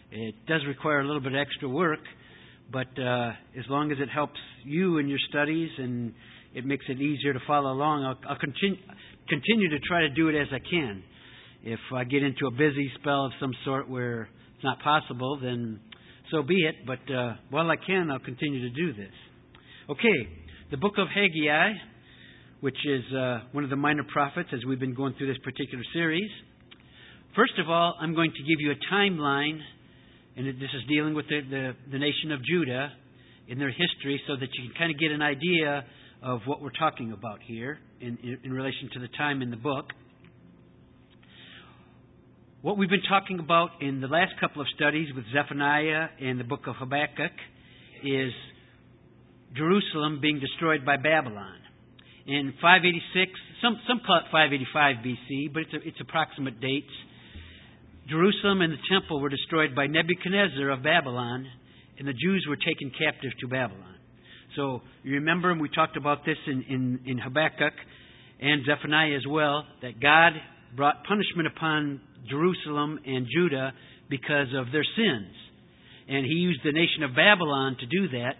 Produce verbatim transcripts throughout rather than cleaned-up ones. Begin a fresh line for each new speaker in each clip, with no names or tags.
It does require a little bit of extra work, but uh, as long as it helps you in your studies and it makes it easier to follow along, I'll, I'll continue, continue to try to do it as I can. If I get into a busy spell of some sort where it's not possible, then so be it. But uh, while I can, I'll continue to do this. Okay, the book of Haggai, which is uh, one of the minor prophets as we've been going through this particular series. First of all, I'm going to give you a timeline, and this is dealing with the, the, the nation of Judah in their history so that you can kind of get an idea of what we're talking about here in, in, in relation to the time in the book. What we've been talking about in the last couple of studies with Zephaniah and the book of Habakkuk is Jerusalem being destroyed by Babylon. In five eighty-six, some some call it five eighty-five B C, but it's a, it's approximate dates. Jerusalem and the temple were destroyed by Nebuchadnezzar of Babylon, and the Jews were taken captive to Babylon. So you remember, and we talked about this in, in, in Habakkuk and Zephaniah as well, that God brought punishment upon Jerusalem and Judah because of their sins. And He used the nation of Babylon to do that.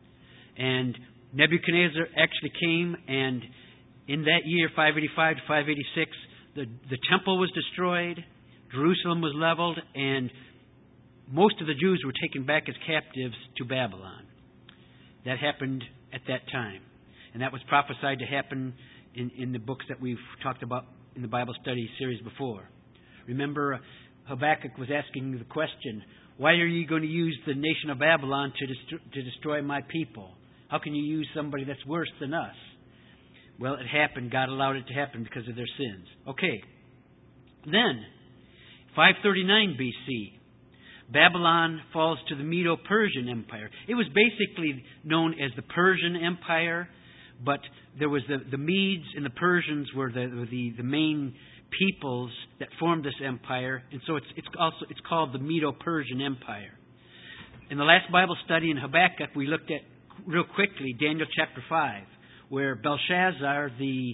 And Nebuchadnezzar actually came, and in that year, five eighty-five to five eighty-six, the, the temple was destroyed, Jerusalem was leveled, and most of the Jews were taken back as captives to Babylon. That happened at that time. And that was prophesied to happen in, in the books that we've talked about in the Bible study series before. Remember, Habakkuk was asking the question, why are you going to use the nation of Babylon to, dest- to destroy my people? How can you use somebody that's worse than us? Well, it happened. God allowed it to happen because of their sins. Okay. Then, five thirty-nine B C, Babylon falls to the Medo-Persian Empire. It was basically known as the Persian Empire, but there was the, the Medes and the Persians were the, the, the main peoples that formed this empire, and so it's, it's also it's called the Medo-Persian Empire. In the last Bible study in Habakkuk, we looked at real quickly Daniel chapter five, where Belshazzar, the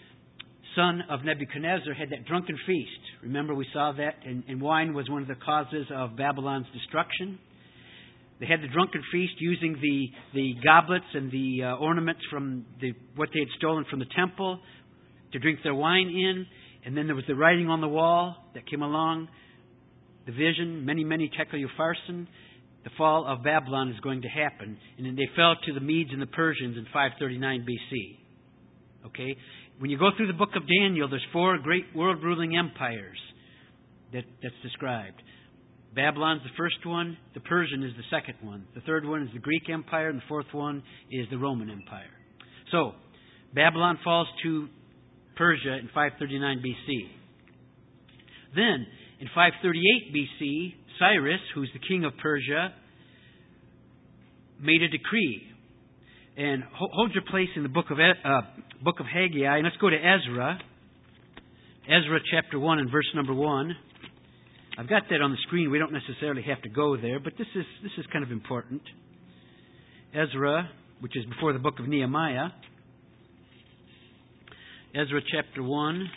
son of Nebuchadnezzar, had that drunken feast. Remember, we saw that, and, and wine was one of the causes of Babylon's destruction. They had the drunken feast using the, the goblets and the uh, ornaments from the, what they had stolen from the temple to drink their wine in. And then there was the writing on the wall that came along, the vision, many, many tekel upharsin. The fall of Babylon is going to happen. And then they fell to the Medes and the Persians in five thirty-nine B C. Okay? When you go through the book of Daniel, there's four great world-ruling empires that, that's described. Babylon's the first one. The Persian is the second one. The third one is the Greek Empire. And the fourth one is the Roman Empire. So, Babylon falls to Persia in five thirty-nine B C. Then, in five thirty-eight B C, Cyrus, who's the king of Persia, made a decree. And hold your place in the book of uh, book of Haggai, and let's go to Ezra. Ezra chapter one and verse number one. I've got that on the screen. We don't necessarily have to go there, but this is this is kind of important. Ezra, which is before the book of Nehemiah. Ezra chapter one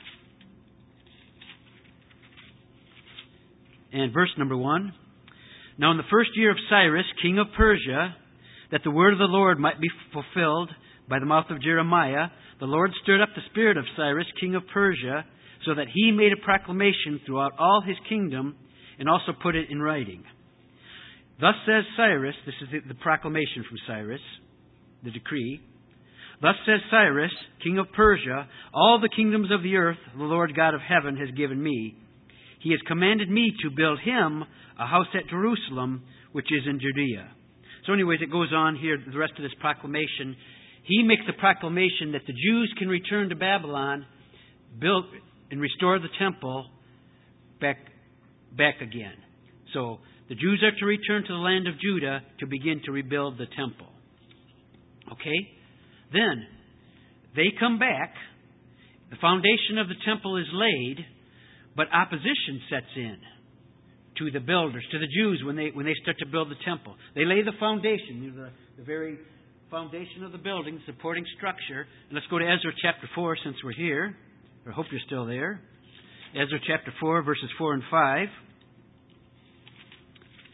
and verse number one. Now in the first year of Cyrus, king of Persia, that the word of the Lord might be fulfilled by the mouth of Jeremiah, the Lord stirred up the spirit of Cyrus, king of Persia, so that he made a proclamation throughout all his kingdom and also put it in writing. Thus says Cyrus, this is the, the proclamation from Cyrus, the decree. Thus says Cyrus, king of Persia, all the kingdoms of the earth the Lord God of heaven has given me. He has commanded me to build him a house at Jerusalem, which is in Judea. So anyways, it goes on here, the rest of this proclamation. He makes the proclamation that the Jews can return to Babylon, build and restore the temple back, back again. So the Jews are to return to the land of Judah to begin to rebuild the temple. Okay? Then, they come back, the foundation of the temple is laid, but opposition sets in to the builders, to the Jews when they when they start to build the temple. They lay the foundation, the, the very foundation of the building, supporting structure. And let's go to Ezra chapter four since we're here. I hope you're still there. Ezra chapter four, verses four and five.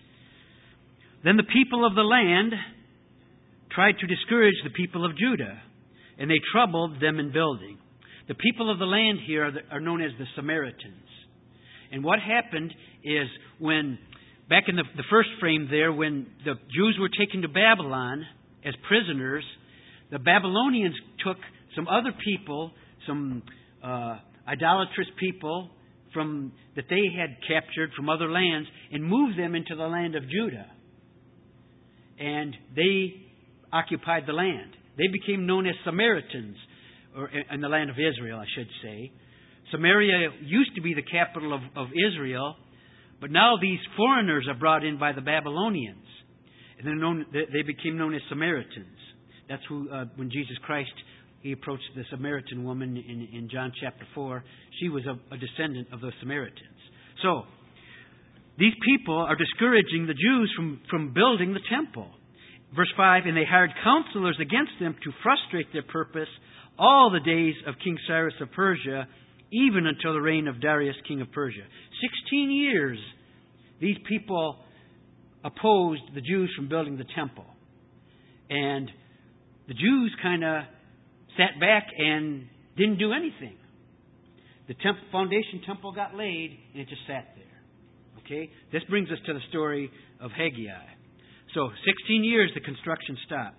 Then the people of the land tried to discourage the people of Judah, and they troubled them in building. The people of the land here are, the, are known as the Samaritans. And what happened is when, back in the, the first frame there, when the Jews were taken to Babylon as prisoners, the Babylonians took some other people, some uh, idolatrous people from that they had captured from other lands, and moved them into the land of Judah. And they occupied the land. They became known as Samaritans, or in the land of Israel, I should say. Samaria used to be the capital of, of Israel, but now these foreigners are brought in by the Babylonians, and they're known, they became known as Samaritans. That's who, uh, when Jesus Christ, He approached the Samaritan woman in, in John chapter four. She was a, a descendant of the Samaritans. So, these people are discouraging the Jews from, from building the temple. Verse five, and they hired counselors against them to frustrate their purpose all the days of King Cyrus of Persia, even until the reign of Darius, king of Persia. Sixteen years these people opposed the Jews from building the temple. And the Jews kind of sat back and didn't do anything. The temple, foundation temple got laid, and it just sat there. Okay? This brings us to the story of Haggai. So, sixteen years the construction stops.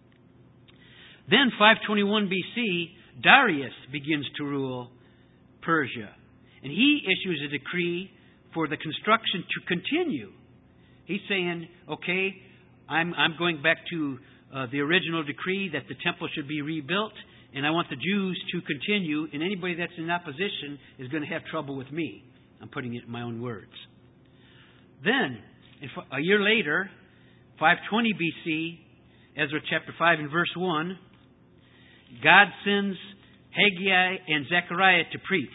Then, five twenty-one B C, Darius begins to rule Persia. And he issues a decree for the construction to continue. He's saying, okay, I'm, I'm going back to uh, the original decree that the temple should be rebuilt, and I want the Jews to continue, and anybody that's in opposition is going to have trouble with me. I'm putting it in my own words. Then, a year later, five twenty B C, Ezra chapter five and verse one, God sends Haggai and Zechariah to preach.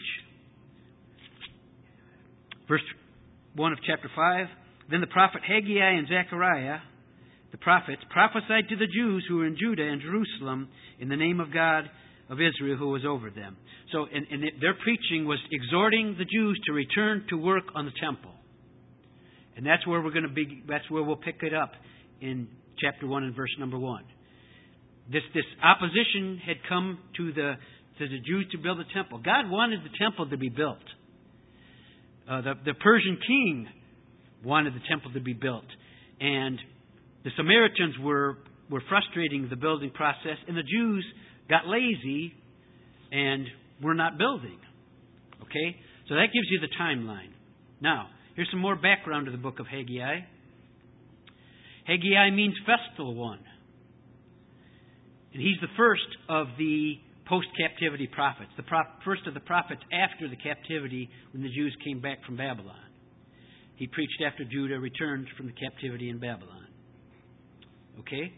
Verse one of chapter five, then the prophet Haggai and Zechariah, the prophets, prophesied to the Jews who were in Judah and Jerusalem in the name of God of Israel who was over them. So and, and their preaching was exhorting the Jews to return to work on the temple. And that's where we're going to be, that's where we'll pick it up in chapter one and verse number one. This this opposition had come to the to the Jews to build the temple. God wanted the temple to be built. Uh, the, the Persian king wanted the temple to be built. And the Samaritans were, were frustrating the building process, and the Jews got lazy and were not building. Okay? So that gives you the timeline. Now, here's some more background to the book of Haggai. Haggai means festal one. And he's the first of the post-captivity prophets, the pro- first of the prophets after the captivity when the Jews came back from Babylon. He preached after Judah returned from the captivity in Babylon. Okay?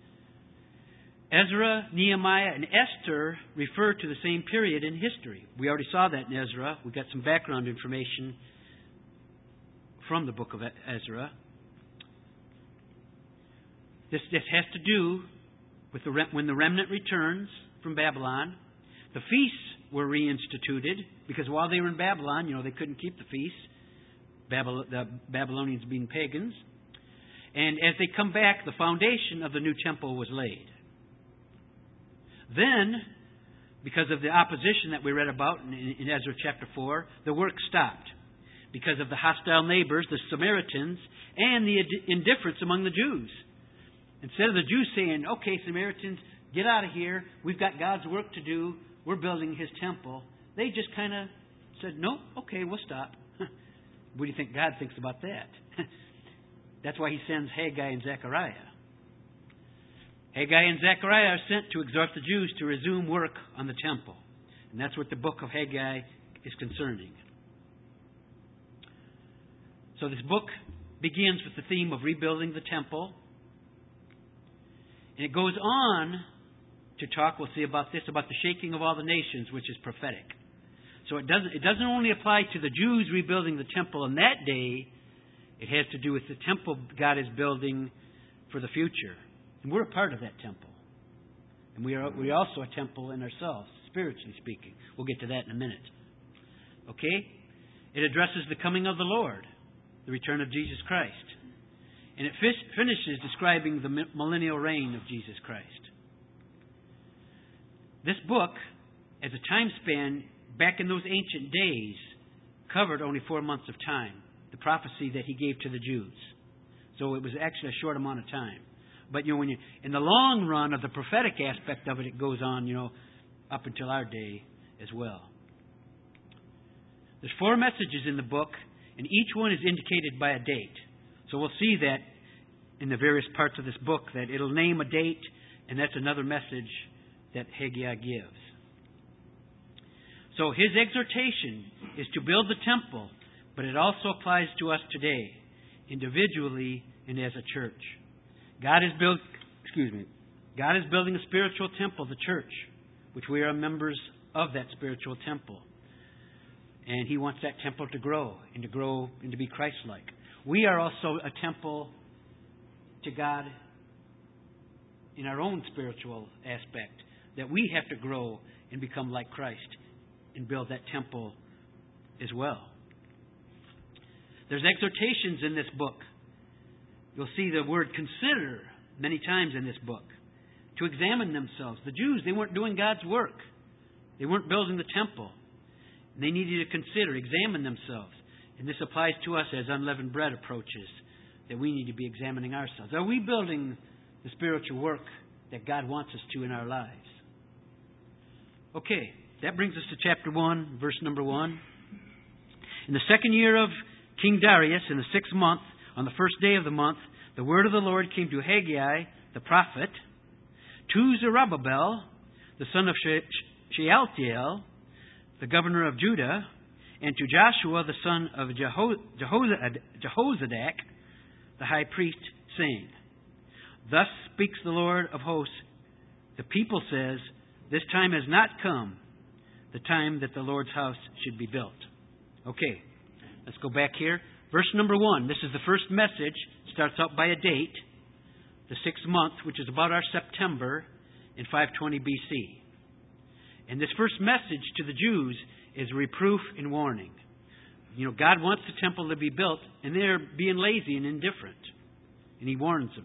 Ezra, Nehemiah, and Esther refer to the same period in history. We already saw that in Ezra. We got some background information from the book of Ezra. This, this has to do with the when the remnant returns from Babylon. The feasts were reinstituted because while they were in Babylon, you know, they couldn't keep the feasts. Babylon, the Babylonians being pagans. And as they come back, the foundation of the new temple was laid. Then, because of the opposition that we read about in, in Ezra chapter four, the work stopped. Because of the hostile neighbors, the Samaritans, and the indifference among the Jews. Instead of the Jews saying, okay, Samaritans, get out of here. We've got God's work to do. We're building His temple. They just kind of said, no, okay, we'll stop. What do you think God thinks about that? That's why He sends Haggai and Zechariah. Haggai and Zechariah are sent to exhort the Jews to resume work on the temple. And that's what the book of Haggai is concerning. So this book begins with the theme of rebuilding the temple. And it goes on to talk, we'll see about this, about the shaking of all the nations, which is prophetic. So it doesn't, it doesn't only apply to the Jews rebuilding the temple in that day. It has to do with the temple God is building for the future. And we're a part of that temple. And we are we are also a temple in ourselves, spiritually speaking. We'll get to that in a minute. Okay? It addresses the coming of the Lord, the return of Jesus Christ. And it fish, finishes describing the millennial reign of Jesus Christ. This book, as a time span, back in those ancient days, covered only four months of time, the prophecy that he gave to the Jews. So it was actually a short amount of time. But you know, when you in the long run of the prophetic aspect of it, it goes on, you know, up until our day as well. There's four messages in the book, and each one is indicated by a date. So we'll see that in the various parts of this book, that it'll name a date, and that's another message that Haggai gives. So his exhortation is to build the temple, but it also applies to us today, individually and as a church. God is build, excuse me, God is building a spiritual temple, the church, which we are members of that spiritual temple. And He wants that temple to grow and to grow and to be Christ-like. We are also a temple to God in our own spiritual aspect, that we have to grow and become like Christ and build that temple as well. There's exhortations in this book. You'll see the word consider many times in this book. To examine themselves. The Jews, they weren't doing God's work. They weren't building the temple. And they needed to consider, examine themselves. And this applies to us as unleavened bread approaches, that we need to be examining ourselves. Are we building the spiritual work that God wants us to in our lives? Okay, that brings us to chapter one, verse number one. In the second year of King Darius, in the sixth month, on the first day of the month, the word of the Lord came to Haggai, the prophet, to Zerubbabel, the son of Shealtiel, the governor of Judah, and to Joshua, the son of Jehozadak, the high priest, saying, Thus speaks the Lord of hosts. The people says, This time has not come, the time that the Lord's house should be built. Okay, let's go back here. Verse number one. This is the first message. Starts out by a date, the sixth month, which is about our September in five twenty B C. And this first message to the Jews is reproof and warning. You know, God wants the temple to be built, and they're being lazy and indifferent. And He warns them.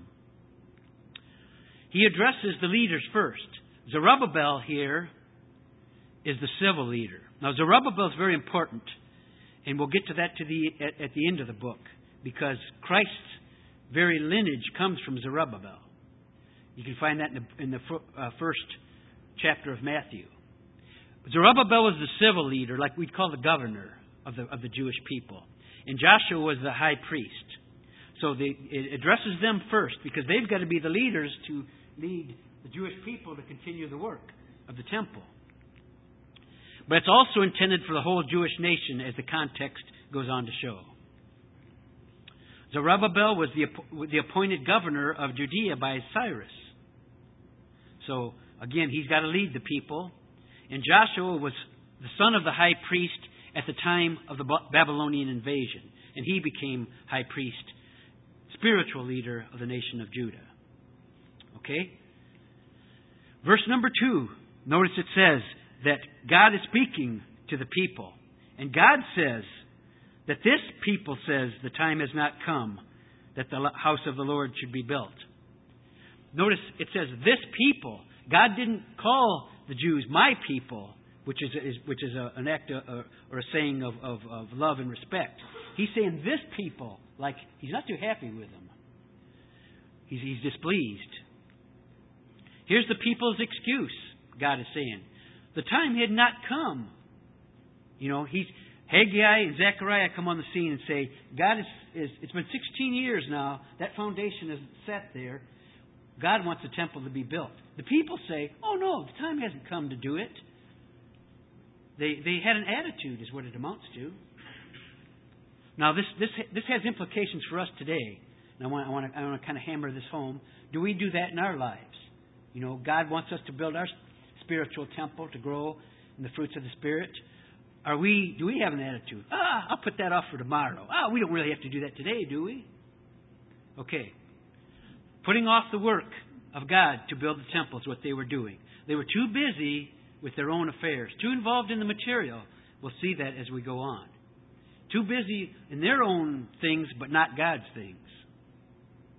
He addresses the leaders first. Zerubbabel here is the civil leader. Now, Zerubbabel is very important, and we'll get to that to the at, at the end of the book, because Christ's very lineage comes from Zerubbabel. You can find that in the, in the uh, first chapter of Matthew. Zerubbabel was the civil leader, like we'd call the governor of the of the Jewish people. And Joshua was the high priest. So the, it addresses them first, because they've got to be the leaders to lead the Jewish people to continue the work of the temple. But it's also intended for the whole Jewish nation, as the context goes on to show. Zerubbabel was the, the appointed governor of Judea by Cyrus. So, again, he's got to lead the people. And Joshua was the son of the high priest at the time of the Babylonian invasion. And he became high priest, spiritual leader of the nation of Judah. Okay? Verse number two. Notice it says that God is speaking to the people. And God says that this people says the time has not come that the house of the Lord should be built. Notice it says this people. God didn't call the Jews my people, which is, is which is a, an act of, uh, or a saying of, of, of love and respect. He's saying this people, like He's not too happy with them. He's, he's displeased. Here's the people's excuse, God is saying. The time had not come. You know, he's Haggai and Zechariah come on the scene and say, God is, is it's been sixteen years now, that foundation is set there. God wants the temple to be built. The people say, oh no, the time hasn't come to do it. They they had an attitude, is what it amounts to. Now this this this has implications for us today. And I want I want to I want to kind of hammer this home. Do we do that in our lives? You know, God wants us to build our spiritual temple to grow in the fruits of the Spirit. Are we? Do we have an attitude? Ah, I'll put that off for tomorrow. Ah, we don't really have to do that today, do we? Okay. Putting off the work of God to build the temple is what they were doing. They were too busy with their own affairs, too involved in the material. We'll see that as we go on. Too busy in their own things, but not God's things.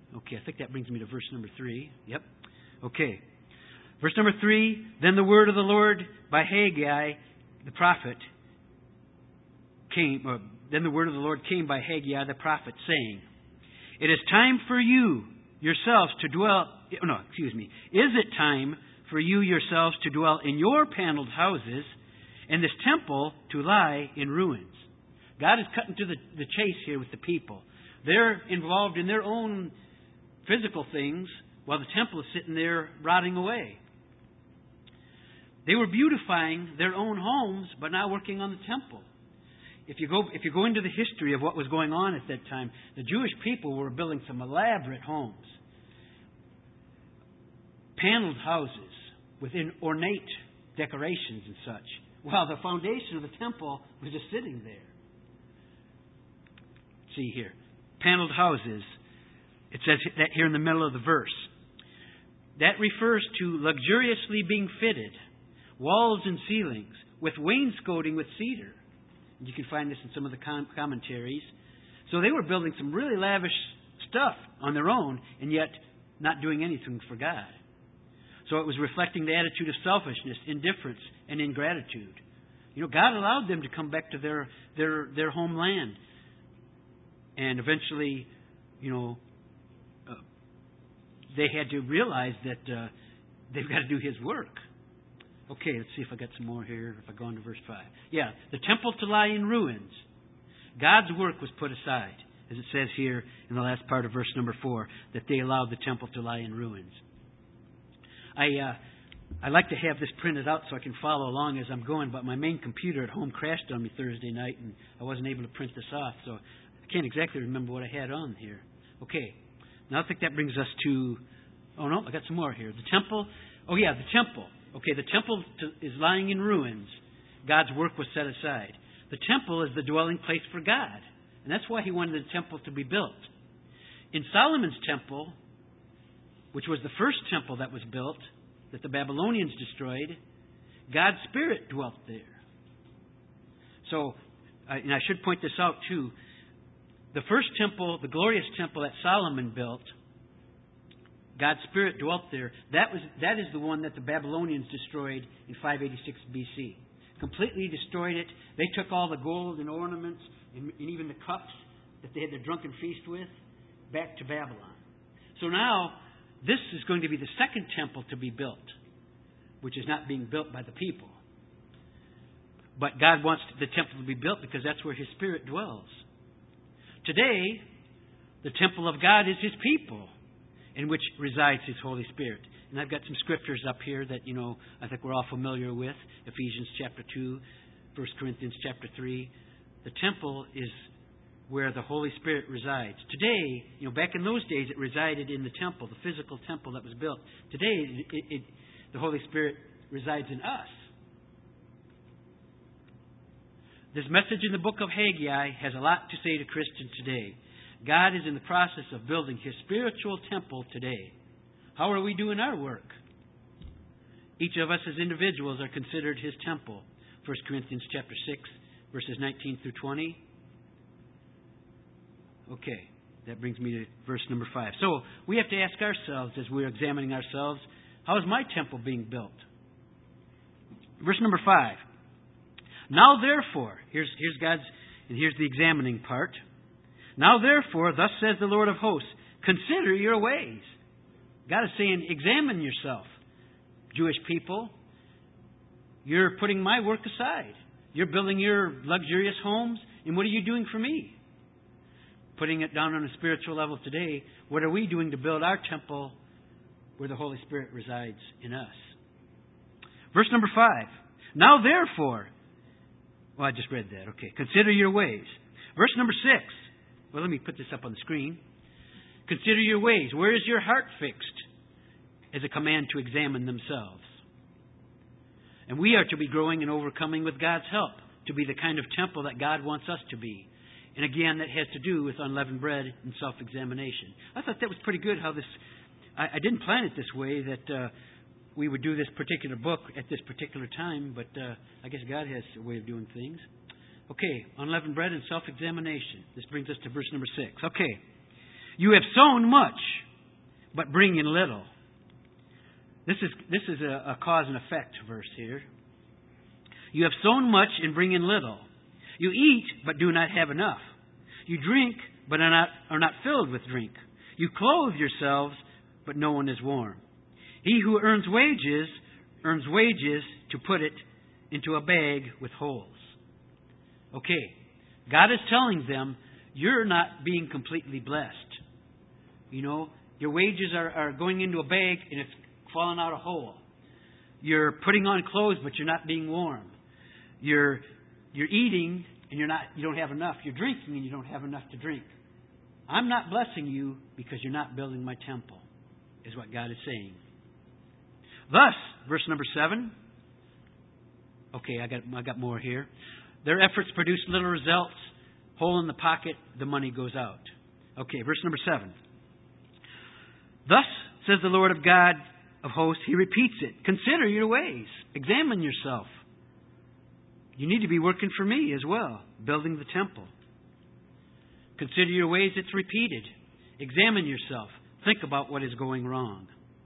Okay, I think that brings me to verse number three. Yep. Okay. Verse number three, then the word of the Lord by Haggai, the prophet, came, or then the word of the Lord came by Haggai the prophet, saying, it is time for you yourselves to dwell, no, excuse me, is it time for you yourselves to dwell in your paneled houses, and this temple to lie in ruins? God is cutting to the, the chase here with the people. They're involved in their own physical things while the temple is sitting there rotting away. They were beautifying their own homes, but not working on the temple. If you go if you go into the history of what was going on at that time, the Jewish people were building some elaborate homes, paneled houses with ornate decorations and such, while the foundation of the temple was just sitting there. See here, paneled houses. It says that here in the middle of the verse. That refers to luxuriously being fitted, walls and ceilings, with wainscoting with cedar. You can find this in some of the com- commentaries. So they were building some really lavish stuff on their own, and yet not doing anything for God. So it was reflecting the attitude of selfishness, indifference, and ingratitude. You know, God allowed them to come back to their their their homeland, and eventually, you know, uh, they had to realize that uh, they've got to do His work. Okay, let's see if I got some more here. If I go on to verse five. Yeah, the temple to lie in ruins. God's work was put aside, as it says here in the last part of verse number four, that they allowed the temple to lie in ruins. I uh, I like to have this printed out so I can follow along as I'm going, but my main computer at home crashed on me Thursday night, and I wasn't able to print this off, so I can't exactly remember what I had on here. Okay, now I think that brings us to, oh no, I got some more here. The temple, oh yeah, the temple. Okay, the temple to, is lying in ruins. God's work was set aside. The temple is the dwelling place for God, and that's why He wanted the temple to be built. In Solomon's temple, which was the first temple that was built, that the Babylonians destroyed, God's Spirit dwelt there. So, and I should point this out too, the first temple, the glorious temple that Solomon built, God's Spirit dwelt there. That was that is the one that the Babylonians destroyed in five eighty-six B C. Completely destroyed it. They took all the gold and ornaments and, and even the cups that they had their drunken feast with back to Babylon. So now, this is going to be the second temple to be built, which is not being built by the people. But God wants the temple to be built because that's where His Spirit dwells. Today, the temple of God is His people, in which resides His Holy Spirit. And I've got some scriptures up here that, you know, I think we're all familiar with. Ephesians chapter two, First Corinthians chapter three. The temple is where the Holy Spirit resides. Today, you know, back in those days, it resided in the temple, the physical temple that was built. Today, it, it, it, the Holy Spirit resides in us. This message in the book of Haggai has a lot to say to Christians today. God is in the process of building His spiritual temple today. How are we doing our work? Each of us as individuals are considered His temple. First Corinthians chapter six, verses nineteen through twenty. Okay, that brings me to verse number five. So we have to ask ourselves as we're examining ourselves, how is my temple being built? Verse number five. Now therefore, here's, here's God's, and here's the examining part. Now therefore, thus says the Lord of hosts, consider your ways. God is saying, examine yourself, Jewish people. You're putting my work aside. You're building your luxurious homes, and what are you doing for me? Putting it down on a spiritual level today, what are we doing to build our temple where the Holy Spirit resides in us? Verse number five. Now therefore, well, I just read that. Okay, consider your ways. Verse number six. Well, let me put this up on the screen. Consider your ways. Where is your heart fixed? As a command to examine themselves. And we are to be growing and overcoming with God's help to be the kind of temple that God wants us to be. And again, that has to do with unleavened bread and self-examination. I thought that was pretty good how this... I, I didn't plan it this way, that uh, we would do this particular book at this particular time, but uh, I guess God has a way of doing things. Okay, unleavened bread and self-examination. This brings us to verse number six. Okay. You have sown much. but bring in little. This is this is a, a cause and effect verse here. You have sown much and bring in little. You eat, but do not have enough. You drink, but are not, are not filled with drink. You clothe yourselves, but no one is warm. He who earns wages, earns wages to put it into a bag with holes. Okay, God is telling them, you're not being completely blessed. You know, your wages are, are going into a bag and it's falling out a hole. You're putting on clothes, but you're not being warm. You're you're eating and you're not you don't have enough. You're drinking and you don't have enough to drink. I'm not blessing you because you're not building my temple, is what God is saying. Thus, verse number seven. Okay, I got I got more here. Their efforts produce little results. Hole in the pocket, the money goes out. Okay, verse number seven. Thus says the Lord of God of hosts, He repeats it. Consider your ways. Examine yourself. You need to be working for me as well, building the temple. Consider your ways, it's repeated. Examine yourself. Think about what is going wrong.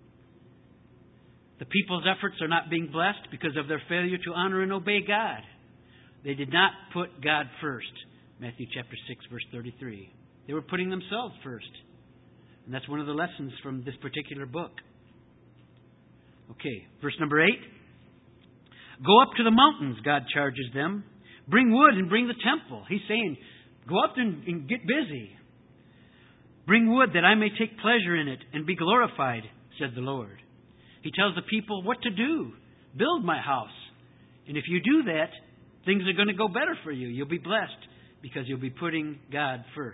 The people's efforts are not being blessed because of their failure to honor and obey God. They did not put God first. Matthew chapter six, verse thirty-three. They were putting themselves first. And that's one of the lessons from this particular book. Okay, verse number eight. Go up to the mountains, God charges them. Bring wood and bring the temple. He's saying, go up and, and get busy. Bring wood that I may take pleasure in it and be glorified, said the Lord. He tells the people what to do. Build my house. And if you do that, things are going to go better for you. You'll be blessed because you'll be putting God first.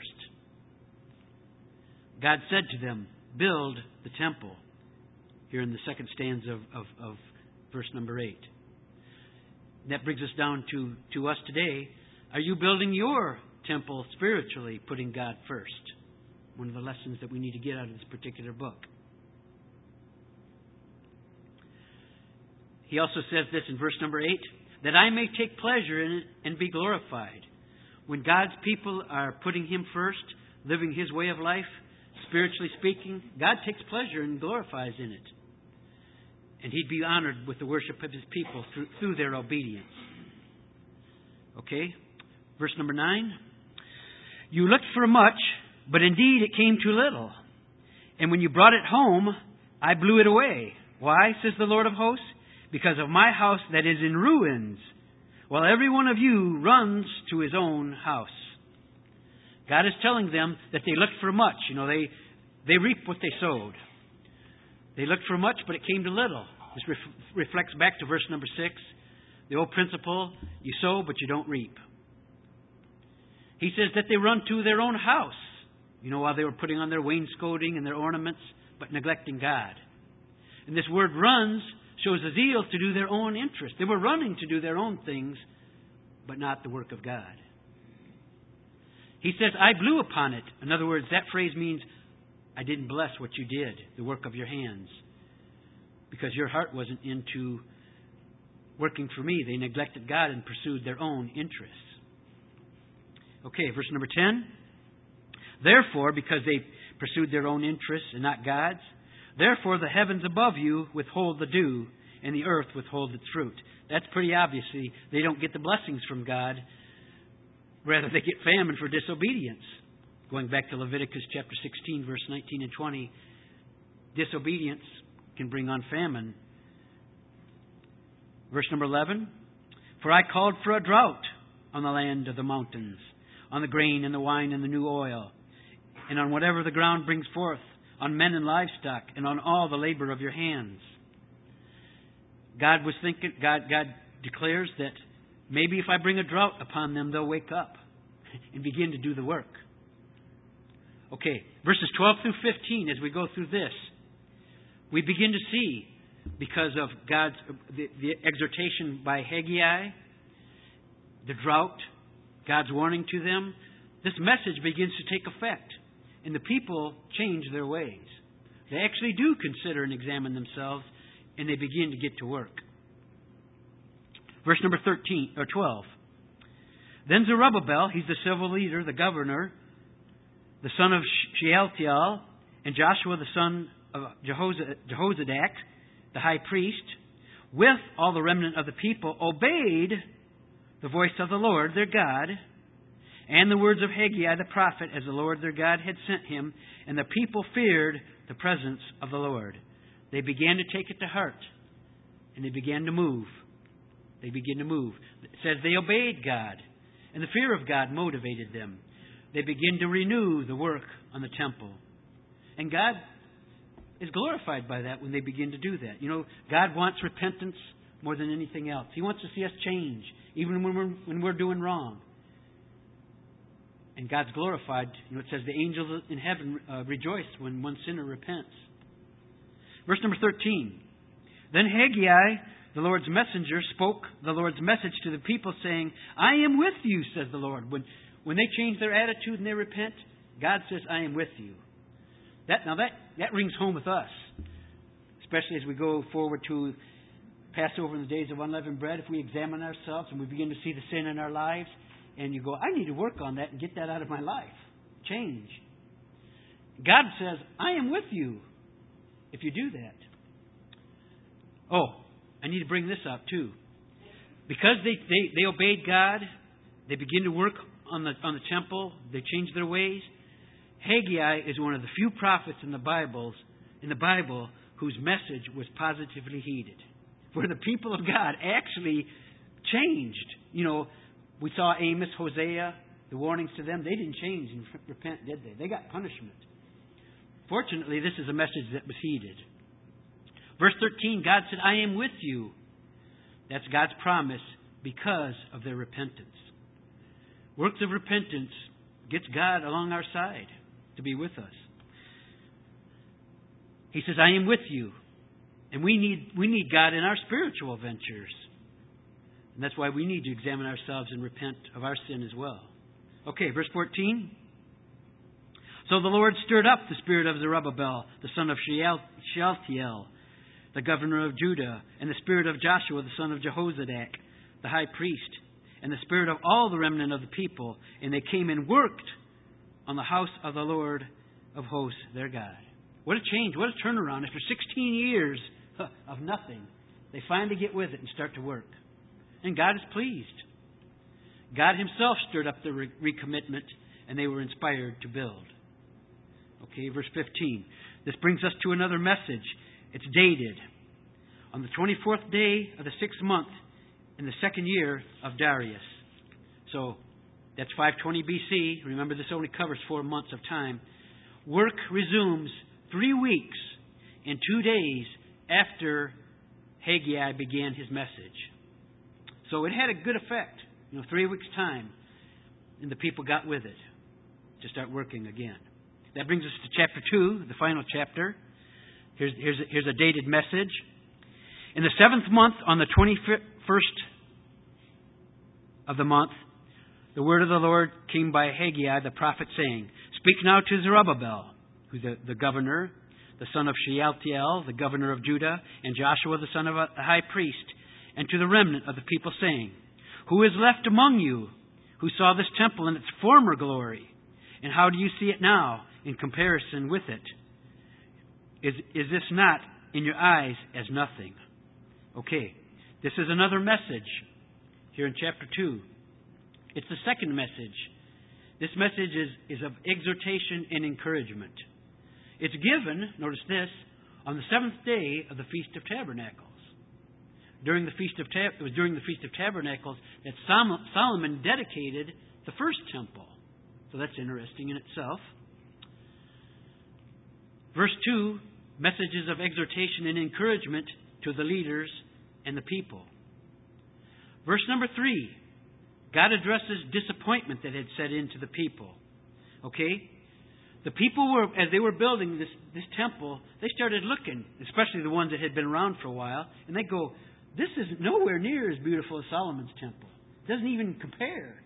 God said to them, build the temple. Here in the second stanza of, of, of verse number eight. That brings us down to, to us today. Are you building your temple spiritually, putting God first? One of the lessons that we need to get out of this particular book. He also says this in verse number eight, that I may take pleasure in it and be glorified. When God's people are putting Him first, living His way of life, spiritually speaking, God takes pleasure and glorifies in it. And He'd be honored with the worship of His people through, through their obedience. Okay? Verse number nine. You looked for much, but indeed it came too little. And when you brought it home, I blew it away. Why, says the Lord of hosts? Because of my house that is in ruins, while every one of you runs to his own house. God is telling them that they looked for much. You know, they, they reap what they sowed. They looked for much, but it came to little. This ref- reflects back to verse number six. The old principle, you sow, but you don't reap. He says that they run to their own house. You know, while they were putting on their wainscoting and their ornaments, but neglecting God. And this word runs shows a zeal to do their own interest. They were running to do their own things, but not the work of God. He says, I blew upon it. In other words, that phrase means, I didn't bless what you did, the work of your hands. Because your heart wasn't into working for me. They neglected God and pursued their own interests. Okay, verse number ten. Therefore, because they pursued their own interests and not God's, therefore the heavens above you withhold the dew, and the earth withhold its fruit. That's pretty obviously. They don't get the blessings from God. Rather, they get famine for disobedience. Going back to Leviticus chapter sixteen, verse nineteen and twenty, disobedience can bring on famine. Verse number eleven, for I called for a drought on the land of the mountains, on the grain and the wine and the new oil, and on whatever the ground brings forth, on men and livestock, and on all the labor of your hands. God was thinking, God, God declares that maybe if I bring a drought upon them, they'll wake up and begin to do the work. Okay, verses twelve through fifteen, as we go through this, we begin to see, because of God's the, the exhortation by Haggai, the drought, God's warning to them, this message begins to take effect. And the people change their ways. They actually do consider and examine themselves, and they begin to get to work. Verse number thirteen or twelve. Then Zerubbabel, he's the civil leader, the governor, the son of Shealtiel, and Joshua, the son of Jehozadak, the high priest, with all the remnant of the people, obeyed the voice of the Lord their God and the words of Haggai the prophet, as the Lord their God had sent him, and the people feared the presence of the Lord. They began to take it to heart, and they began to move. They began to move. It says they obeyed God, and the fear of God motivated them. They began to renew the work on the temple. And God is glorified by that when they begin to do that. You know, God wants repentance more than anything else. He wants to see us change, even when we're, when we're doing wrong. And God's glorified. You know, it says the angels in heaven uh, rejoice when one sinner repents. Verse number thirteen. Then Haggai, the Lord's messenger, spoke the Lord's message to the people, saying, I am with you, says the Lord. When, when they change their attitude and they repent, God says, I am with you. That Now that, that rings home with us, especially as we go forward to Passover and the days of unleavened bread. If we examine ourselves and we begin to see the sin in our lives, and you go, I need to work on that and get that out of my life. Change. God says, I am with you if you do that. Oh, I need to bring this up too. Because they, they, they obeyed God, they begin to work on the on the temple, they changed their ways. Haggai is one of the few prophets in the Bibles in the Bible whose message was positively heeded. Where the people of God actually changed. You know, we saw Amos, Hosea, the warnings to them. They didn't change and repent, did they? They got punishment. Fortunately, this is a message that was heeded. Verse thirteen, God said, I am with you. That's God's promise because of their repentance. Works of repentance gets God along our side to be with us. He says, I am with you. And we need we need God in our spiritual ventures. And that's why we need to examine ourselves and repent of our sin as well. Okay, verse fourteen. So the Lord stirred up the spirit of Zerubbabel, the son of Shealtiel, the governor of Judah, and the spirit of Joshua, the son of Jehozadak, the high priest, and the spirit of all the remnant of the people. And they came and worked on the house of the Lord of hosts, their God. What a change, what a turnaround. After sixteen years of nothing, they finally get with it and start to work. And God is pleased. God Himself stirred up the re- recommitment, and they were inspired to build. Okay, verse fifteen. This brings us to another message. It's dated on the twenty-fourth day of the sixth month in the second year of Darius. So that's five twenty B C. Remember, this only covers four months of time. Work resumes three weeks and two days after Haggai began his message. So it had a good effect. You know, three weeks' time, and the people got with it to start working again. That brings us to chapter two, the final chapter. Here's, here's, a, here's a dated message. In the seventh month, on the twenty-first of the month, the word of the Lord came by Haggai the prophet, saying, Speak now to Zerubbabel, who's the, the governor, the son of Shealtiel, the governor of Judah, and Joshua, the son of the high priest, and to the remnant of the people, saying, Who is left among you who saw this temple in its former glory? And how do you see it now in comparison with it? Is, is this not in your eyes as nothing? Okay, this is another message here in chapter two. It's the second message. This message is, is of exhortation and encouragement. It's given, notice this, on the seventh day of the Feast of Tabernacles. During the Feast of Tab- it was during the Feast of Tabernacles that Solomon dedicated the first temple. So that's interesting in itself. Verse two, messages of exhortation and encouragement to the leaders and the people. Verse number three, God addresses disappointment that had set into the people. Okay? The people were, as they were building this, this temple, they started looking, especially the ones that had been around for a while, and they go, this is nowhere near as beautiful as Solomon's temple. It doesn't even compare.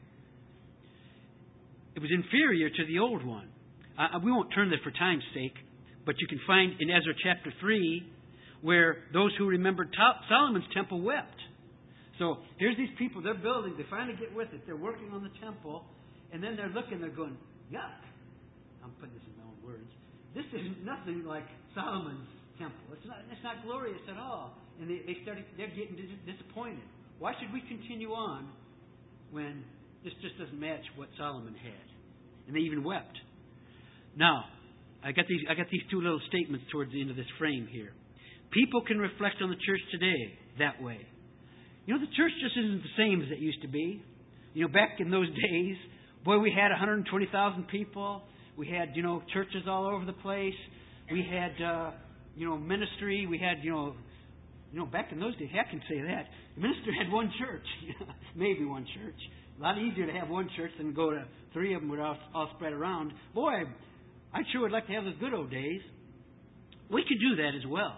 It was inferior to the old one. Uh, we won't turn there for time's sake, but you can find in Ezra chapter three where those who remembered Solomon's temple wept. So here's these people, they're building, they finally get with it, they're working on the temple, and then they're looking, they're going, yuck. I'm putting this in my own words. this is nothing like Solomon's temple. It's not, it's not glorious at all. And they, they started, they're getting disappointed. Why should we continue on when this just doesn't match what Solomon had? And they even wept. Now, I got these I got these two little statements towards the end of this frame here. People can reflect on the church today that way. You know, the church just isn't the same as it used to be. You know, back in those days, boy, we had one hundred twenty thousand people. We had, you know, churches all over the place. We had, uh, you know, ministry. We had, you know, you know, back in those days, I can say that. The minister had one church, maybe one church. A lot easier to have one church than go to three of them without all spread around. Boy, I sure would like to have those good old days. We could do that as well.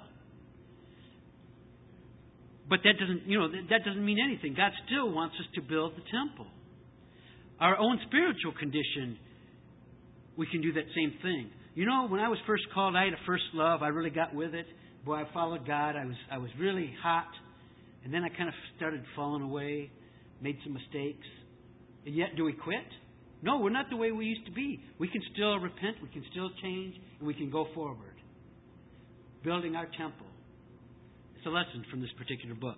But that doesn't, you know, that doesn't mean anything. God still wants us to build the temple. Our own spiritual condition, we can do that same thing. You know, when I was first called, I had a first love. I really got with it. Boy, I followed God. I was I was really hot. And then I kind of started falling away, made some mistakes. And yet, do we quit? No, we're not the way we used to be. We can still repent, we can still change, and we can go forward. Building our temple. It's a lesson from this particular book.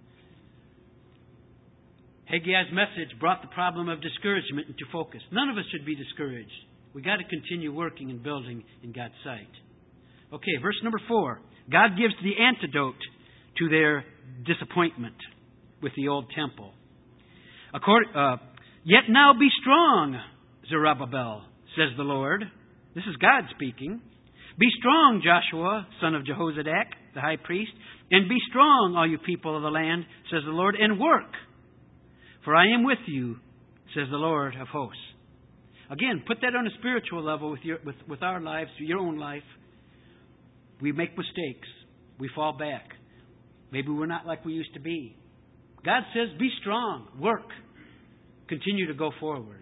Haggai's message brought the problem of discouragement into focus. None of us should be discouraged. We've got to continue working and building in God's sight. Okay, verse number four. God gives the antidote to their disappointment with the old temple. According, uh, Yet now be strong, Zerubbabel, says the Lord. This is God speaking. Be strong, Joshua, son of Jehozadak, the high priest, and be strong, all you people of the land, says the Lord, and work. For I am with you, says the Lord of hosts. Again, put that on a spiritual level with your with, with our lives, your own life. We make mistakes. We fall back. Maybe we're not like we used to be. God says, be strong, work. Continue to go forward.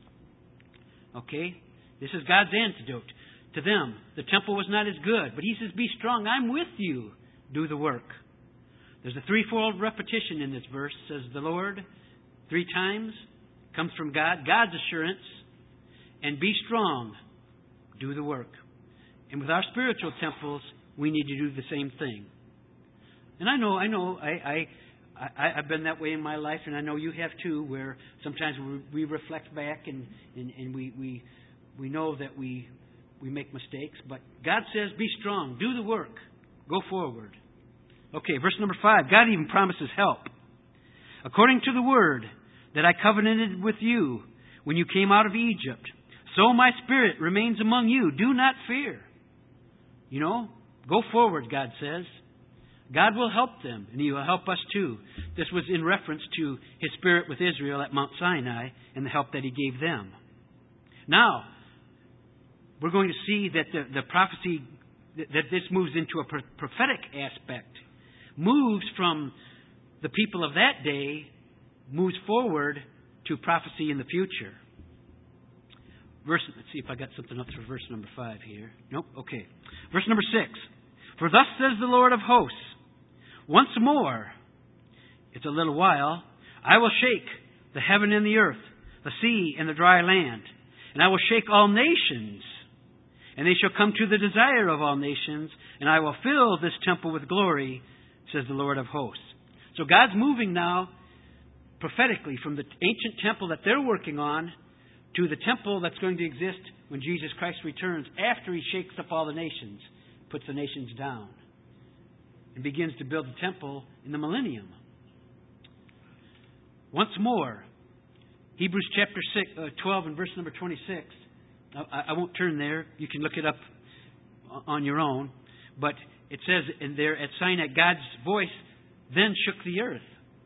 Okay? This is God's antidote to them. The temple was not as good, but He says, be strong. I'm with you. Do the work. There's a threefold repetition in this verse. It says the Lord three times. Comes from God. God's assurance. And be strong. Do the work. And with our spiritual temples, we need to do the same thing. And I know, I know, I... I I, I've been that way in my life, and I know you have too, where sometimes we, we reflect back and, and, and we, we we know that we we make mistakes. But God says, be strong, do the work, go forward. Okay, verse number five. God even promises help. According to the word that I covenanted with you when you came out of Egypt, so my spirit remains among you. Do not fear. You know, go forward, God says. God will help them, and He will help us too. This was in reference to His Spirit with Israel at Mount Sinai and the help that He gave them. Now, we're going to see that the, the prophecy, that this moves into a prophetic aspect, moves from the people of that day, moves forward to prophecy in the future. Verse, let's see if I got something else for verse number five here. Nope, okay. Verse number six. For thus says the Lord of hosts, once more, it's a little while, I will shake the heaven and the earth, the sea and the dry land, and I will shake all nations, and they shall come to the desire of all nations, and I will fill this temple with glory, says the Lord of hosts. So God's moving now prophetically from the ancient temple that they're working on to the temple that's going to exist when Jesus Christ returns after He shakes up all the nations, puts the nations down, and begins to build the temple in the millennium. Once more, Hebrews chapter six, uh, twelve and verse number twenty-six. I, I won't turn there. You can look it up on your own. But it says in there at Sinai, God's voice then shook the earth.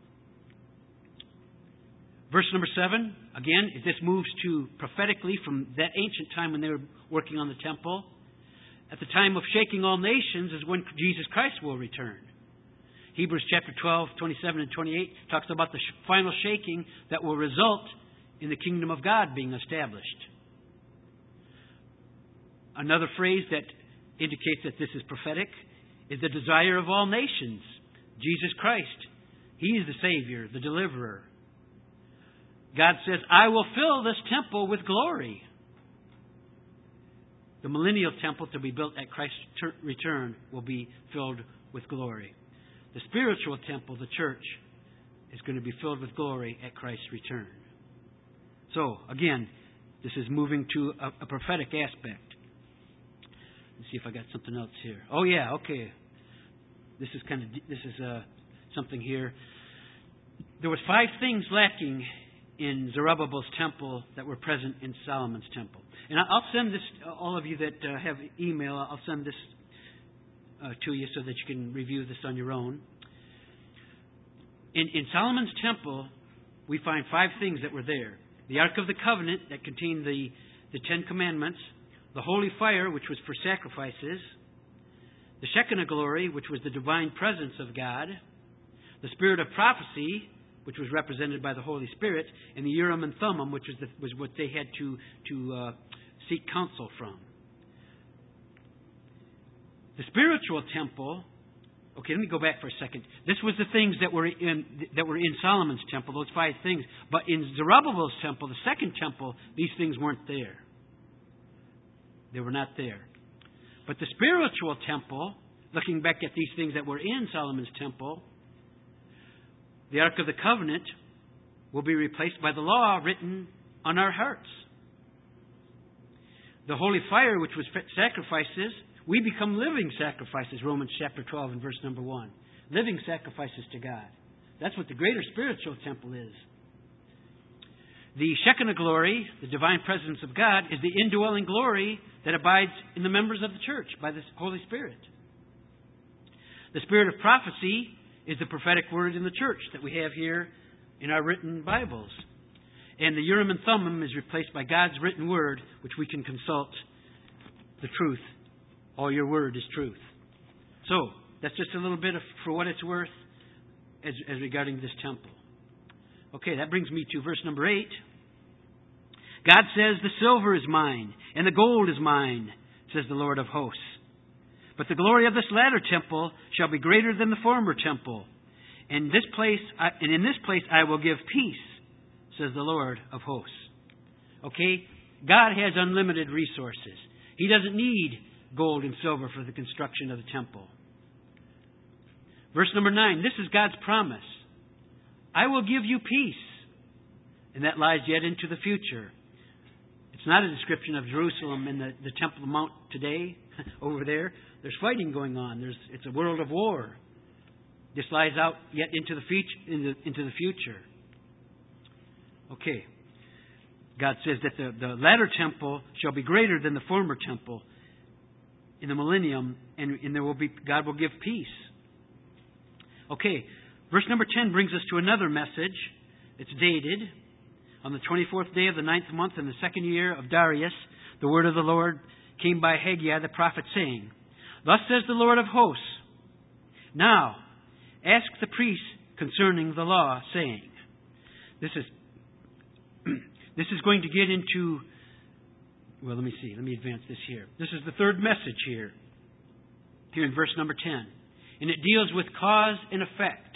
Verse number seven, again, this moves to prophetically from that ancient time when they were working on the temple. At the time of shaking all nations is when Jesus Christ will return. Hebrews chapter twelve, twenty-seven and twenty-eight talks about the final shaking that will result in the kingdom of God being established. Another phrase that indicates that this is prophetic is the desire of all nations. Jesus Christ. He is the Savior, the deliverer. God says, I will fill this temple with glory. The millennial temple to be built at Christ's ter- return will be filled with glory. The spiritual temple, the church, is going to be filled with glory at Christ's return. So, again, this is moving to a, a prophetic aspect. Let's see if I got something else here. Oh, yeah, okay. This is kind of this is uh, something here. There was five things lacking in Zerubbabel's temple that were present in Solomon's temple. And I'll send this, all of you that uh, have email, I'll send this uh, to you so that you can review this on your own. In, in Solomon's temple, we find five things that were there. The Ark of the Covenant that contained the, the Ten Commandments, the holy fire, which was for sacrifices, the Shekinah glory, which was the divine presence of God, the spirit of prophecy, which was represented by the Holy Spirit, and the Urim and Thummim, which was, the, was what they had to, to uh, seek counsel from. The spiritual temple. Okay, let me go back for a second. This was the things that were in that were in Solomon's temple, those five things. But in Zerubbabel's temple, the second temple, these things weren't there. They were not there. But the spiritual temple, looking back at these things that were in Solomon's temple, the Ark of the Covenant will be replaced by the law written on our hearts. The holy fire, which was sacrifices, we become living sacrifices, Romans chapter twelve and verse number one. Living sacrifices to God. That's what the greater spiritual temple is. The Shekinah glory, the divine presence of God, is the indwelling glory that abides in the members of the church by the Holy Spirit. The spirit of prophecy is the prophetic word in the church that we have here in our written Bibles. And the Urim and Thummim is replaced by God's written word, which we can consult the truth. All your word is truth. So, that's just a little bit of, for what it's worth as, as regarding this temple. Okay, that brings me to verse number eight. God says, the silver is mine, and the gold is mine, says the Lord of hosts. But the glory of this latter temple shall be greater than the former temple. And this place, I, and in this place I will give peace, says the Lord of hosts. Okay, God has unlimited resources. He doesn't need gold and silver for the construction of the temple. Verse number nine, this is God's promise. I will give you peace. And that lies yet into the future. It's not a description of Jerusalem and the, the Temple Mount today, over there. There's fighting going on. There's, it's a world of war. This lies out yet into the, feature, in the, into the future. Okay. God says that the, the latter temple shall be greater than the former temple in the millennium, and, and there will be God will give peace. Okay, verse number ten brings us to another message. It's dated on the twenty-fourth day of the ninth month in the second year of Darius. The word of the Lord came by Haggai the prophet, saying, thus says the Lord of hosts, now ask the priests concerning the law, saying, this is this is going to get into. Well, let me see. Let me advance this here. This is the third message here, here in verse number ten. And it deals with cause and effect.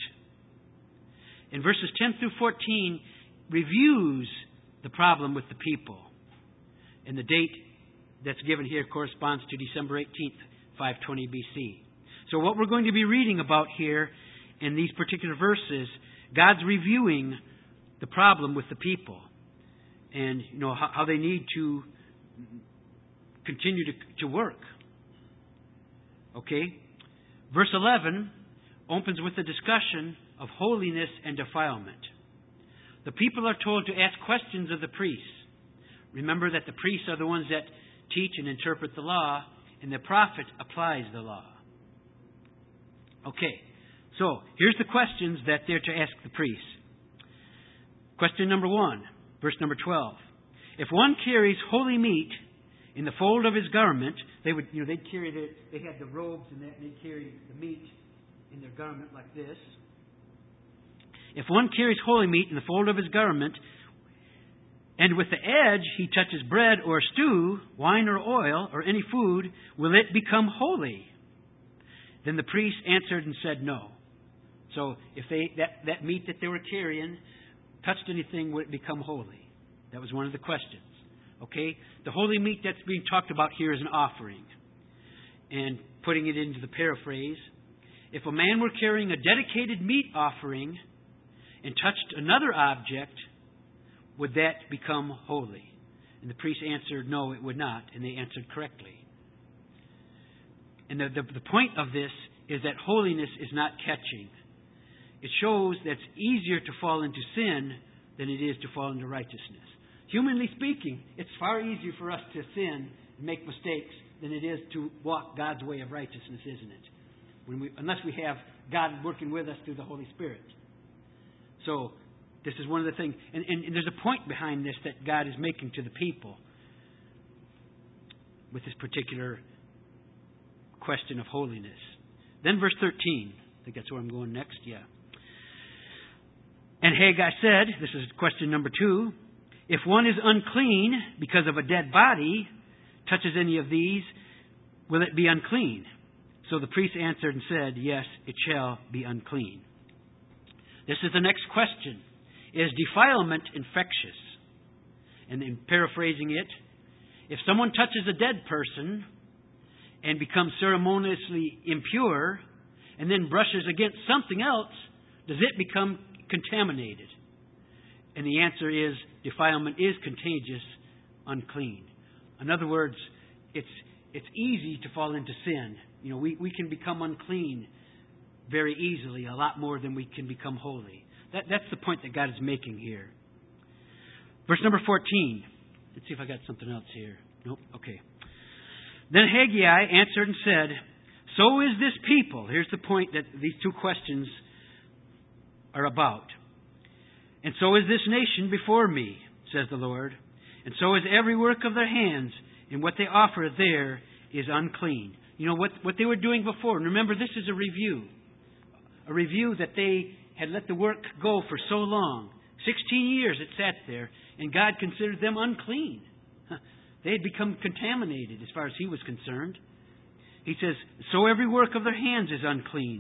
In verses ten through fourteen, reviews the problem with the people. And the date that's given here corresponds to December eighteenth, five twenty B C. So what we're going to be reading about here in these particular verses, God's reviewing the problem with the people. And, you know, how, how they need to continue to, to work. Okay? Verse eleven opens with a discussion of holiness and defilement. The people are told to ask questions of the priests. Remember that the priests are the ones that teach and interpret the law, and the prophet applies the law. Okay, so here's the questions that they're to ask the priests. Question number one, verse number twelve. If one carries holy meat in the fold of his garment, they would, you know, they'd carry the, they had the robes and that, and they'd carry the meat in their garment like this. If one carries holy meat in the fold of his garment, and with the edge he touches bread or stew, wine or oil, or any food, will it become holy? Then the priest answered and said no. So if they that, that meat that they were carrying touched anything, would it become holy? That was one of the questions. Okay? The holy meat that's being talked about here is an offering. And putting it into the paraphrase, if a man were carrying a dedicated meat offering and touched another object, would that become holy? And the priest answered, no, it would not. And they answered correctly. And the, the, the point of this is that holiness is not catching. It shows that it's easier to fall into sin than it is to fall into righteousness. Humanly speaking, it's far easier for us to sin and make mistakes than it is to walk God's way of righteousness, isn't it? When we, unless we have God working with us through the Holy Spirit. So, this is one of the things. And, and, and there's a point behind this that God is making to the people with this particular question of holiness. Then verse thirteen. I think that's where I'm going next. Yeah. And Haggai said, this is question number two, if one is unclean because of a dead body, touches any of these, will it be unclean? So the priest answered and said, yes, it shall be unclean. This is the next question. Is defilement infectious? And in paraphrasing it, if someone touches a dead person and becomes ceremoniously impure and then brushes against something else, does it become contaminated? And the answer is defilement is contagious, unclean. In other words, it's it's easy to fall into sin. You know, we, we can become unclean very easily, a lot more than we can become holy. That, that's the point that God is making here. Verse number fourteen. Let's see if I got something else here. Nope. Okay. Then Haggai answered and said, so is this people. Here's the point that these two questions are about. And so is this nation before me, says the Lord. And so is every work of their hands, and what they offer there is unclean. You know, what, what they were doing before. And remember, this is a review. A review that they had let the work go for so long. Sixteen years it sat there, and God considered them unclean. They had become contaminated as far as He was concerned. He says, so every work of their hands is unclean.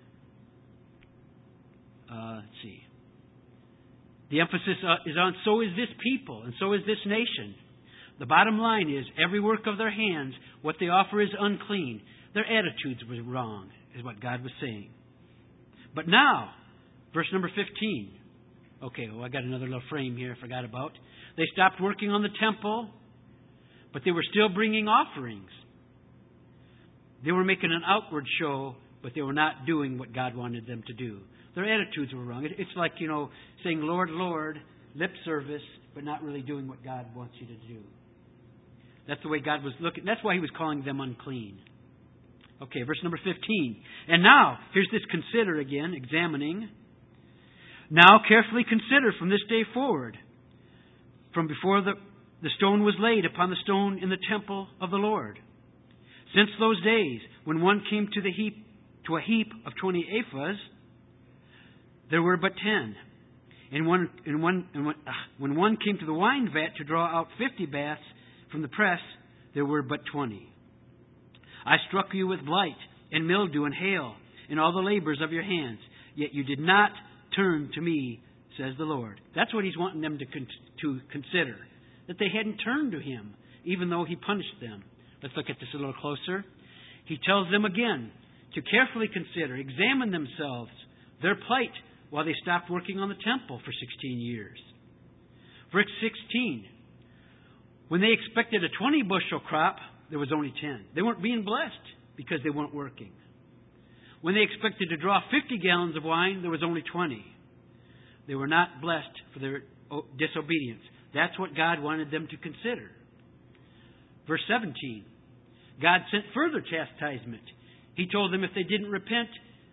Uh, let's see. The emphasis is on, so is this people, and so is this nation. The bottom line is, every work of their hands, what they offer is unclean. Their attitudes were wrong, is what God was saying. But now, verse number fifteen. Okay, well, I got another little frame here I forgot about. They stopped working on the temple, but they were still bringing offerings. They were making an outward show, but they were not doing what God wanted them to do. Their attitudes were wrong. It's like, you know, saying, Lord, Lord, lip service, but not really doing what God wants you to do. That's the way God was looking. That's why He was calling them unclean. Okay, verse number fifteen. And now, here's this consider again, examining. Now carefully consider from this day forward, from before the, the stone was laid upon the stone in the temple of the Lord. Since those days, when one came to the heap, to a heap of twenty ephahs, there were but ten. And, one, and, one, and when, uh, when one came to the wine vat to draw out fifty baths from the press, there were but twenty. I struck you with blight and mildew and hail and all the labors of your hands, yet you did not turn to me, says the Lord. That's what He's wanting them to con- to consider, that they hadn't turned to Him, even though He punished them. Let's look at this a little closer. He tells them again to carefully consider, examine themselves, their plight, while they stopped working on the temple for sixteen years. Verse sixteen. When they expected a twenty bushel crop, there was only ten. They weren't being blessed because they weren't working. When they expected to draw fifty gallons of wine, there was only twenty. They were not blessed for their disobedience. That's what God wanted them to consider. Verse seventeen. God sent further chastisement. He told them if they didn't repent,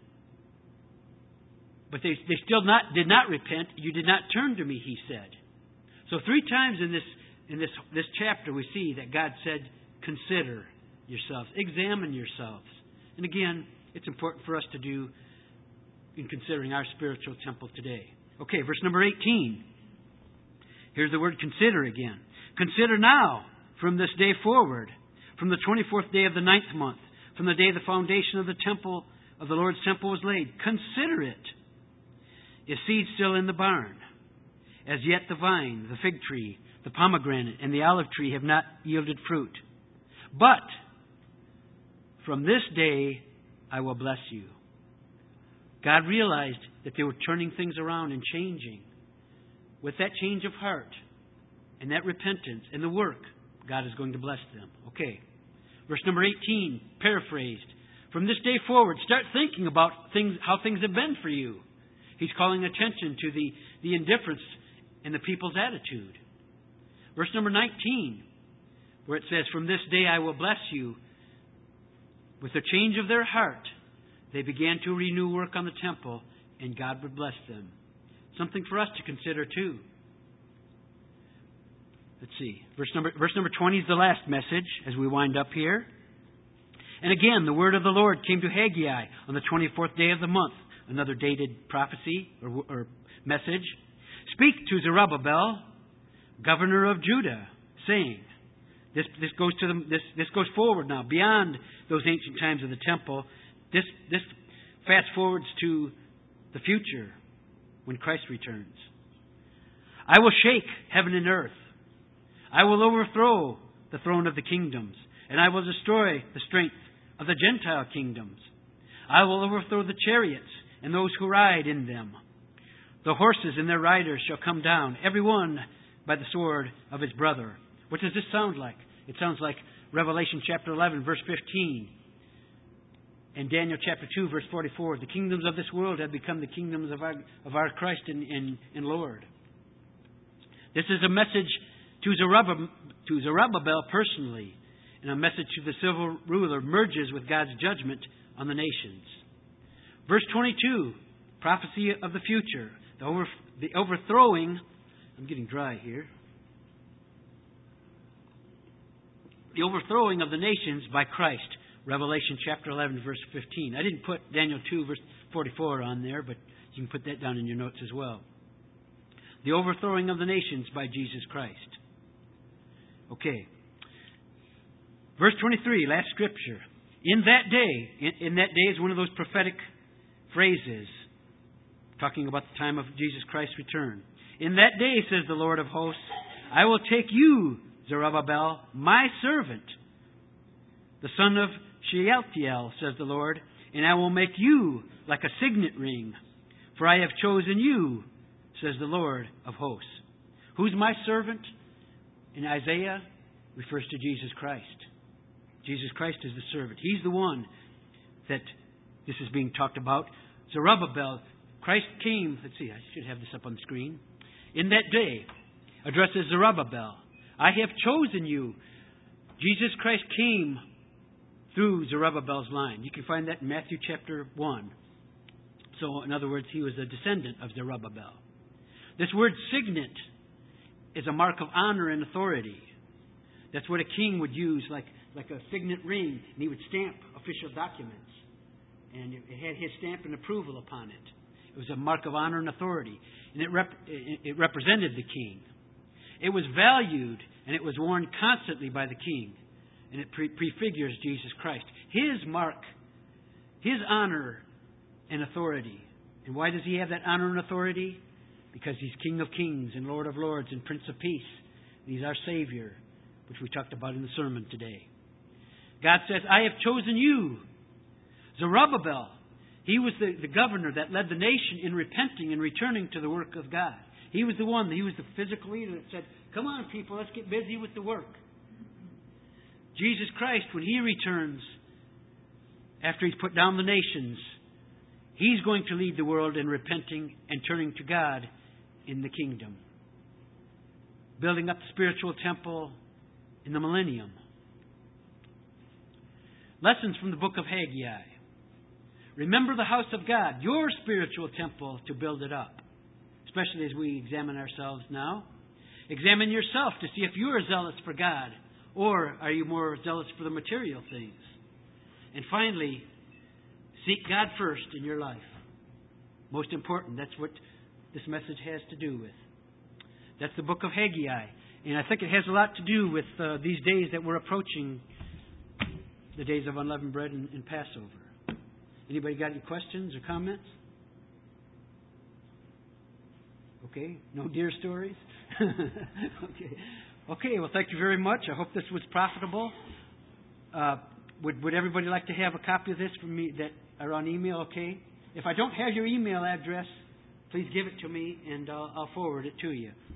but they, they still not did not repent, you did not turn to me, He said. So three times in this in this this chapter we see that God said, consider yourselves, examine yourselves. And again, it's important for us to do in considering our spiritual temple today. Okay, verse number eighteen. Here's the word consider again. Consider now, from this day forward, from the twenty-fourth day of the ninth month, from the day the foundation of the temple, of the Lord's temple was laid. Consider it. Is seed still in the barn? As yet the vine, the fig tree, the pomegranate and the olive tree have not yielded fruit. But from this day I will bless you. God realized that they were turning things around and changing. With that change of heart and that repentance and the work, God is going to bless them. Okay. Verse number eighteen, paraphrased. From this day forward, start thinking about things, how things have been for you. He's calling attention to the, the indifference in the people's attitude. Verse number nineteen, where it says, from this day I will bless you. With the change of their heart, they began to renew work on the temple, and God would bless them. Something for us to consider too. Let's see. Verse number, verse number twenty is the last message as we wind up here. And again, the word of the Lord came to Haggai on the twenty-fourth day of the month. Another dated prophecy or, or message. Speak to Zerubbabel, governor of Judah, saying, This this goes to the, this this goes forward now beyond those ancient times of the temple. This this fast forwards to the future when Christ returns. I will shake heaven and earth. I will overthrow the throne of the kingdoms, and I will destroy the strength of the Gentile kingdoms. I will overthrow the chariots and those who ride in them. The horses and their riders shall come down, every one by the sword of his brother. What does this sound like? It sounds like Revelation chapter eleven, verse fifteen. And Daniel chapter two, verse forty-four. The kingdoms of this world have become the kingdoms of our, of our Christ and, and, and Lord. This is a message to Zerubbabel, to Zerubbabel personally, and a message to the civil ruler merges with God's judgment on the nations. Verse twenty-two, prophecy of the future. The, over, the overthrowing, I'm getting dry here. The overthrowing of the nations by Christ. Revelation chapter eleven, verse fifteen. I didn't put Daniel two, verse forty-four on there, but you can put that down in your notes as well. The overthrowing of the nations by Jesus Christ. Okay. Verse twenty-three, last scripture. In that day, in, in that day is one of those prophetic phrases talking about the time of Jesus Christ's return. In that day, says the Lord of hosts, I will take you, Zerubbabel, my servant, the son of Shealtiel, says the Lord, and I will make you like a signet ring, for I have chosen you, says the Lord of hosts. Who's my servant? In Isaiah, refers to Jesus Christ. Jesus Christ is the servant. He's the one that this is being talked about. Zerubbabel, Christ came, let's see, I should have this up on the screen. In that day, addresses Zerubbabel. I have chosen you. Jesus Christ came through Zerubbabel's line. You can find that in Matthew chapter one. So, in other words, he was a descendant of Zerubbabel. This word signet is a mark of honor and authority. That's what a king would use, like, like a signet ring, and he would stamp official documents. And it had his stamp and approval upon it. It was a mark of honor and authority. And it, rep- it represented the king. It was valued, and it was worn constantly by the king. And it pre- prefigures Jesus Christ. His mark, his honor and authority. And why does he have that honor and authority? Because he's King of Kings and Lord of Lords and Prince of Peace. And he's our Savior, which we talked about in the sermon today. God says, I have chosen you. Zerubbabel, he was the, the governor that led the nation in repenting and returning to the work of God. He was the one, he was the physical leader that said, come on people, let's get busy with the work. Jesus Christ, when he returns, after he's put down the nations, he's going to lead the world in repenting and turning to God in the kingdom. Building up the spiritual temple in the millennium. Lessons from the book of Haggai. Remember the house of God, your spiritual temple, to build it up. Especially as we examine ourselves now. Examine yourself to see if you are zealous for God, or are you more zealous for the material things. And finally, seek God first in your life. Most important, that's what this message has to do with. That's the book of Haggai. And I think it has a lot to do with uh, these days that we're approaching, the days of unleavened bread and, and Passover. Anybody got any questions or comments? Okay, no deer stories? okay. Okay, well, thank you very much. I hope this was profitable. Uh, would, would everybody like to have a copy of this from me that are on email? Okay. If I don't have your email address, please give it to me, and I'll, I'll forward it to you.